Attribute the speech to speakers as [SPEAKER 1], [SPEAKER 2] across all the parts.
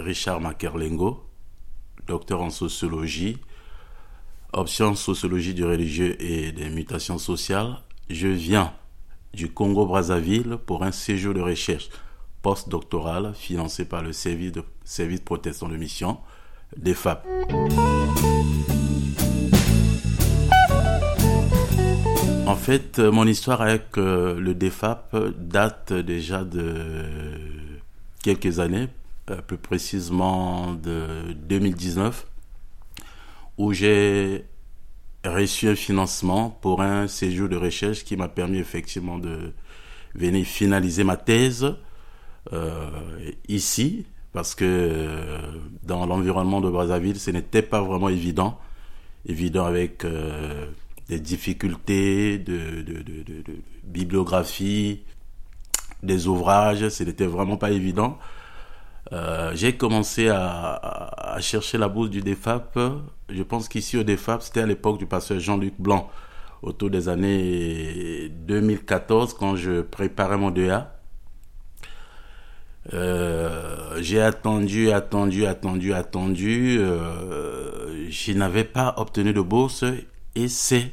[SPEAKER 1] Richard Makerlengo, docteur en sociologie, option sociologie du religieux et des mutations sociales. Je viens du Congo-Brazzaville pour un séjour de recherche postdoctoral financé par le service protestant de mission, DEFAP. En fait, mon histoire avec le DEFAP date déjà de quelques années, plus précisément de 2019, où j'ai reçu un financement pour un séjour de recherche qui m'a permis effectivement de venir finaliser ma thèse ici, parce que dans l'environnement de Brazzaville, ce n'était pas vraiment évident avec des difficultés de bibliographie, des ouvrages, ce n'était vraiment pas évident. J'ai commencé à chercher la bourse du DEFAP. Je pense qu'ici au DEFAP, c'était à l'époque du pasteur Jean-Luc Blanc, autour des années 2014, quand je préparais mon DEA. J'ai attendu. Je n'avais pas obtenu de bourse et c'est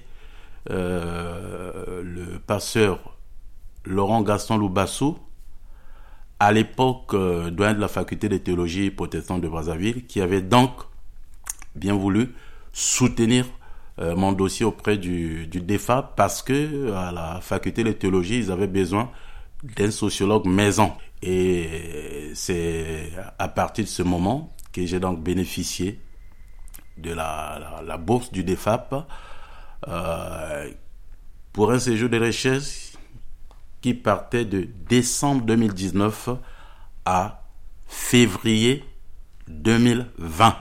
[SPEAKER 1] le pasteur Laurent Gaston Loubassou, à l'époque doyen de la faculté de théologie protestante de Brazzaville, qui avait donc bien voulu soutenir mon dossier auprès du DEFAP, parce que à la faculté de théologie, ils avaient besoin d'un sociologue maison. Et c'est à partir de ce moment que j'ai donc bénéficié de la bourse du DEFAP pour un séjour de recherche qui partait de décembre 2019 à février 2020.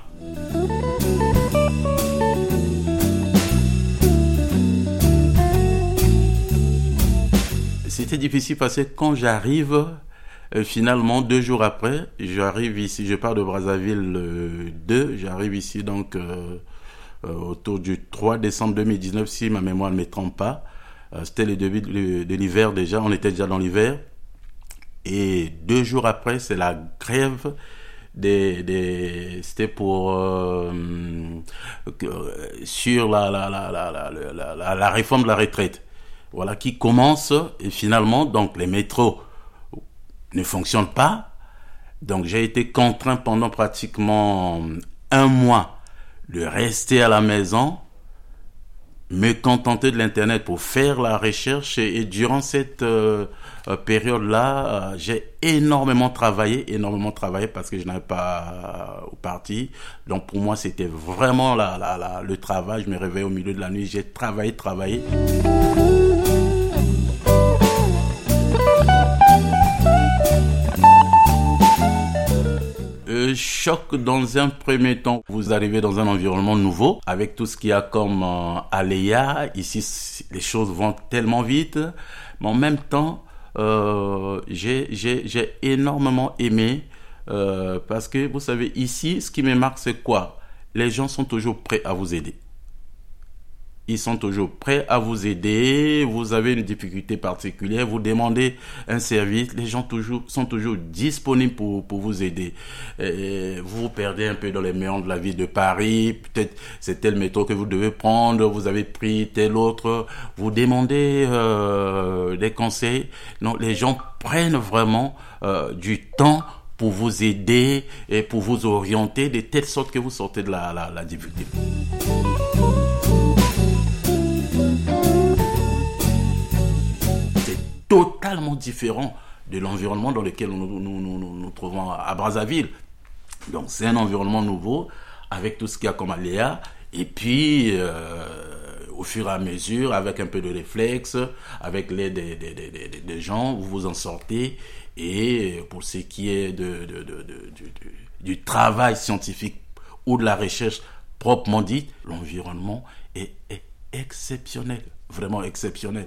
[SPEAKER 1] C'était difficile parce que quand j'arrive, finalement 2 jours après, j'arrive ici, je pars de Brazzaville 2, j'arrive ici donc autour du 3 décembre 2019, si ma mémoire ne me trompe pas. C'était le début de l'hiver déjà, on était déjà dans l'hiver. Et 2 jours après, c'est la grève c'était pour sur la réforme de la retraite. Voilà, qui commence, et finalement, donc les métros ne fonctionnent pas. Donc j'ai été contraint pendant pratiquement 1 mois de rester à la maison, me contenter de l'internet pour faire la recherche, et durant cette période-là, j'ai énormément travaillé parce que je n'avais pas parti. Donc pour moi, c'était vraiment le travail. Je me réveillais au milieu de la nuit, j'ai travaillé. Choc dans un premier temps. Vous arrivez dans un environnement nouveau avec tout ce qu'il y a comme aléas. Ici, les choses vont tellement vite. Mais en même temps, j'ai énormément aimé parce que vous savez, ici, ce qui me marque, c'est quoi? Les gens sont toujours prêts à vous aider. Ils sont toujours prêts à vous aider. Vous avez une difficulté particulière, vous demandez un service, les gens sont toujours disponibles pour vous aider. Vous vous perdez un peu dans les méandres de la ville de Paris. Peut-être c'est tel métro que vous devez prendre, vous avez pris tel autre. Vous demandez des conseils. Non, les gens prennent vraiment du temps pour vous aider et pour vous orienter de telle sorte que vous sortez de la difficulté. Totalement différent de l'environnement dans lequel nous trouvons à Brazzaville. Donc c'est un environnement nouveau avec tout ce qu'il y a comme aléa, et puis au fur et à mesure, avec un peu de réflexe, avec l'aide des gens, vous vous en sortez. Et pour ce qui est du travail scientifique ou de la recherche proprement dite, l'environnement est exceptionnel, vraiment exceptionnel.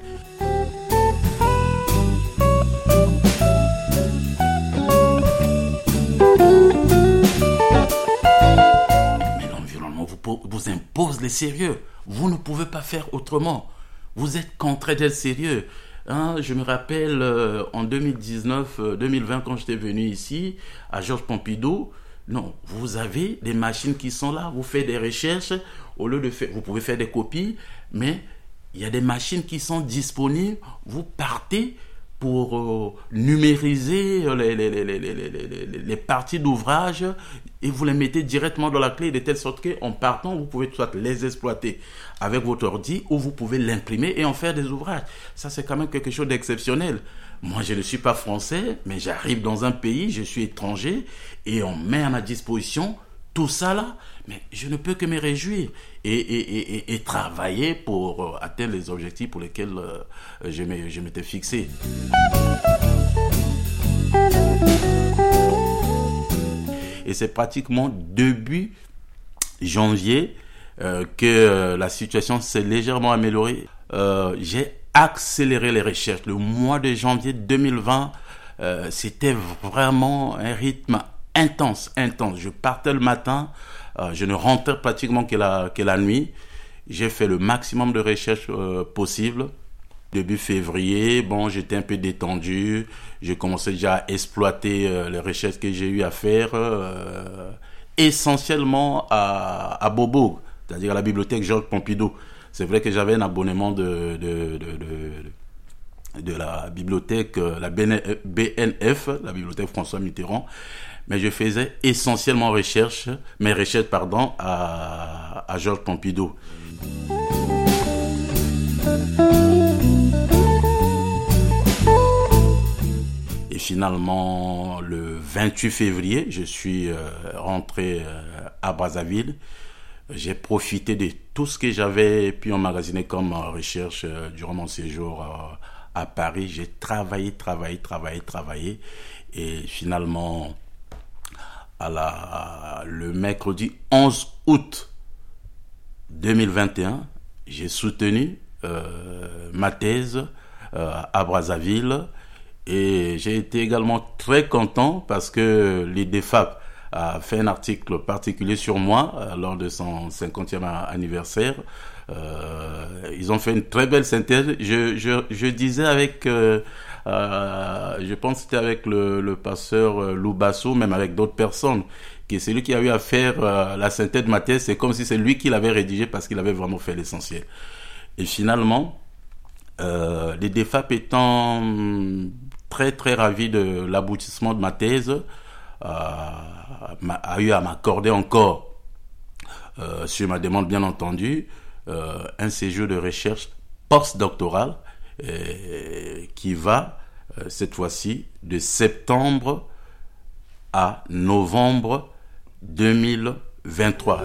[SPEAKER 1] Vous impose les sérieux. Vous ne pouvez pas faire autrement. Vous êtes contraint d'être sérieux. Je me rappelle en 2019, 2020, quand j'étais venu ici, à Georges Pompidou, Non, vous avez des machines qui sont là, vous faites des recherches, au lieu de faire, vous pouvez faire des copies, mais il y a des machines qui sont disponibles, vous partez pour numériser les parties d'ouvrage et vous les mettez directement dans la clé de telle sorte qu'en partant, vous pouvez soit les exploiter avec votre ordi ou vous pouvez l'imprimer et en faire des ouvrages. Ça, c'est quand même quelque chose d'exceptionnel. Moi, je ne suis pas français, mais j'arrive dans un pays, je suis étranger et on met à ma disposition tout ça là, mais je ne peux que me réjouir et travailler pour atteindre les objectifs pour lesquels je m'étais fixé. Et c'est pratiquement début janvier que la situation s'est légèrement améliorée. J'ai accéléré les recherches. Le mois de janvier 2020, c'était vraiment un rythme intense. Je partais le matin, je ne rentrais pratiquement que la nuit. J'ai fait le maximum de recherches possibles. Début février, j'étais un peu détendu. J'ai commencé déjà à exploiter les recherches que j'ai eu à faire, essentiellement à Beaubourg, c'est-à-dire à la bibliothèque Georges Pompidou. C'est vrai que j'avais un abonnement de la bibliothèque, la BNF, la bibliothèque François Mitterrand, mais je faisais essentiellement mes recherches à Georges Pompidou. Et finalement, le 28 février, je suis rentré à Brazzaville. J'ai profité de tout ce que j'avais pu emmagasiner comme recherche durant mon séjour à Paris. J'ai travaillé. Et finalement, le mercredi 11 août 2021, j'ai soutenu ma thèse à Brazzaville. Et j'ai été également très content parce que l'IDEFAP a fait un article particulier sur moi lors de son 50e anniversaire. Ils ont fait une très belle synthèse. Je disais avec, je pense que c'était avec le pasteur Loubasso, même avec d'autres personnes, que c'est lui qui a eu à faire la synthèse de ma thèse. C'est comme si c'est lui qui l'avait rédigé parce qu'il avait vraiment fait l'essentiel. Et finalement, les DEFAP étant très très ravis de l'aboutissement de ma thèse, a eu à m'accorder encore, sur ma demande bien entendu, un séjour de recherche post-doctorale qui va cette fois-ci de septembre à novembre 2023.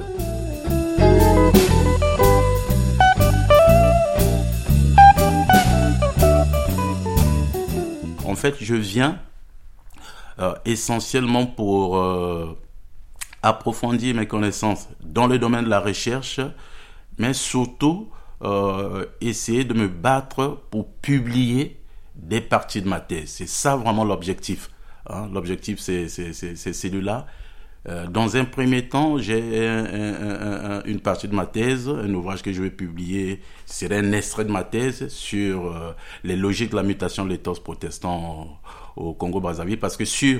[SPEAKER 1] En fait, je viens essentiellement pour approfondir mes connaissances dans le domaine de la recherche, mais surtout essayer de me battre pour publier des parties de ma thèse. C'est ça vraiment l'objectif. L'objectif, c'est celui-là. Dans un premier temps, j'ai une partie de ma thèse, un ouvrage que je vais publier, c'est un extrait de ma thèse sur les logiques de la mutation de l'éthos protestant au Congo-Brazzaville, parce que sur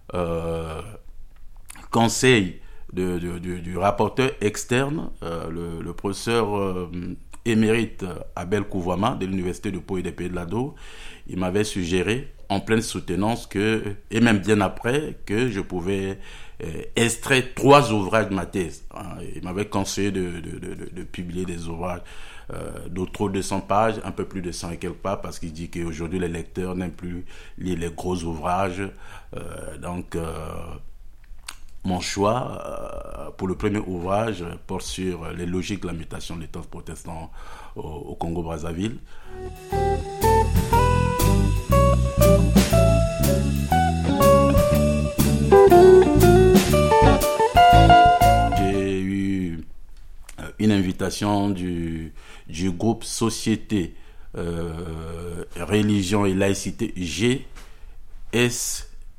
[SPEAKER 1] conseil du rapporteur externe, le professeur émérite Abel Kouvama de l'Université de Pau et des Pays de l'Ado, il m'avait suggéré en pleine soutenance et même bien après, que je pouvais extraire 3 ouvrages de ma thèse. Il m'avait conseillé de publier des ouvrages d'autres 200 pages, un peu plus de 100 et quelques pages, parce qu'il dit qu'aujourd'hui les lecteurs n'aiment plus lire les gros ouvrages. Donc mon choix pour le premier ouvrage porte sur les logiques de la mutation de l'éthos protestant au Congo-Brazzaville. J'ai eu une invitation du groupe Société, Religion et Laïcité,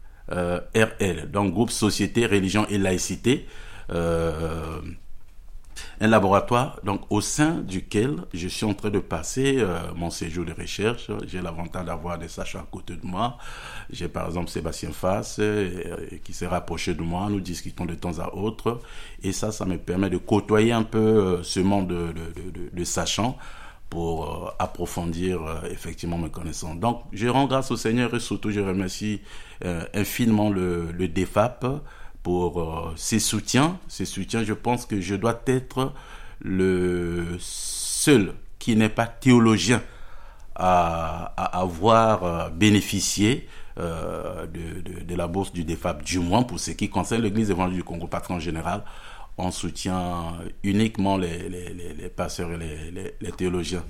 [SPEAKER 1] GSRL, donc groupe Société, Religion et Laïcité, Un laboratoire donc, au sein duquel je suis en train de passer mon séjour de recherche. J'ai l'avantage d'avoir des sachants à côté de moi. J'ai par exemple Sébastien Fass qui s'est rapproché de moi. Nous discutons de temps à autre. Et ça me permet de côtoyer un peu ce monde de sachants pour approfondir effectivement mes connaissances. Donc, je rends grâce au Seigneur et surtout je remercie infiniment le DEFAP pour ses soutiens. Ces soutiens, je pense que je dois être le seul qui n'est pas théologien à avoir bénéficié de la bourse du DEFAP, du moins pour ce qui concerne l'Église évangélique du Congo, parce qu'en général, on soutient uniquement les pasteurs et les théologiens.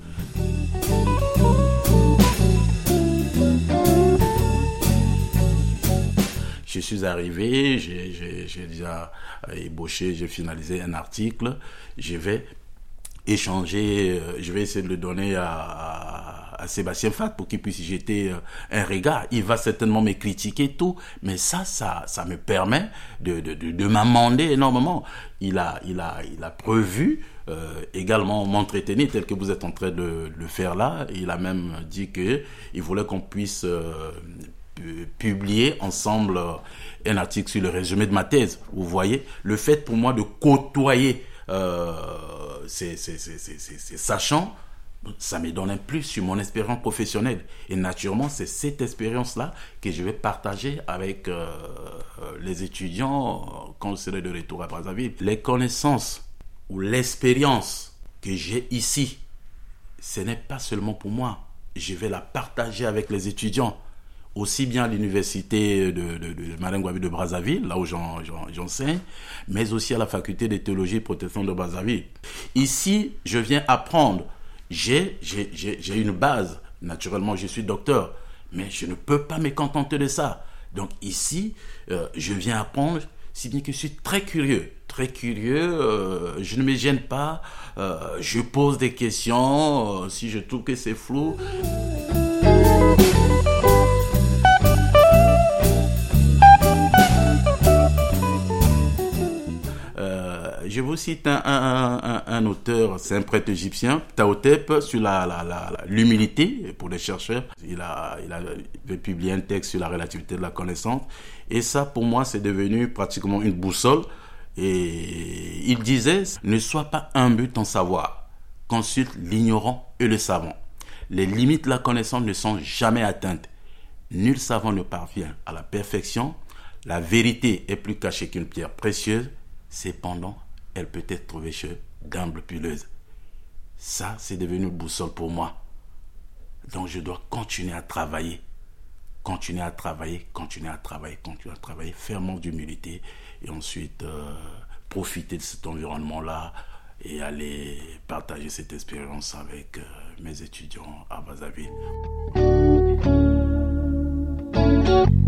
[SPEAKER 1] Je suis arrivé, j'ai déjà ébauché, j'ai finalisé un article. Je vais échanger, je vais essayer de le donner à Sébastien Fass pour qu'il puisse y jeter un regard. Il va certainement me critiquer tout, mais ça me permet de m'amender énormément. Il a prévu également m'entretenir tel que vous êtes en train de le faire là. Il a même dit que il voulait qu'on puisse publier ensemble un article sur le résumé de ma thèse. Vous voyez, le fait pour moi de côtoyer ces sachants, ça me donne un plus sur mon expérience professionnelle. Et naturellement, c'est cette expérience-là que je vais partager avec les étudiants quand je serai de retour à Brazzaville. Les connaissances ou l'expérience que j'ai ici, ce n'est pas seulement pour moi. Je vais la partager avec les étudiants. Aussi bien à l'université de Madame Gouabi de Brazzaville, là où j'enseigne, mais aussi à la faculté de théologie et protection de Brazzaville. Ici, je viens apprendre. J'ai une base. Naturellement, je suis docteur, mais je ne peux pas me contenter de ça. Donc ici, je viens apprendre, si bien que je suis très curieux. Je ne me gêne pas, je pose des questions, si je trouve que c'est flou. Je vous cite un auteur, c'est un prêtre égyptien, Taotep, sur l'humilité pour les chercheurs. Il avait publié un texte sur la relativité de la connaissance. Et ça, pour moi, c'est devenu pratiquement une boussole. Et il disait, ne sois pas humble en savoir. Consulte l'ignorant et le savant. Les limites de la connaissance ne sont jamais atteintes. Nul savant ne parvient à la perfection. La vérité est plus cachée qu'une pierre précieuse. Cependant, elle peut être trouvée chez d'humbles pileuses. Ça, c'est devenu une boussole pour moi. Donc, je dois continuer à travailler, fermement d'humilité et ensuite profiter de cet environnement-là et aller partager cette expérience avec mes étudiants à Brazzaville.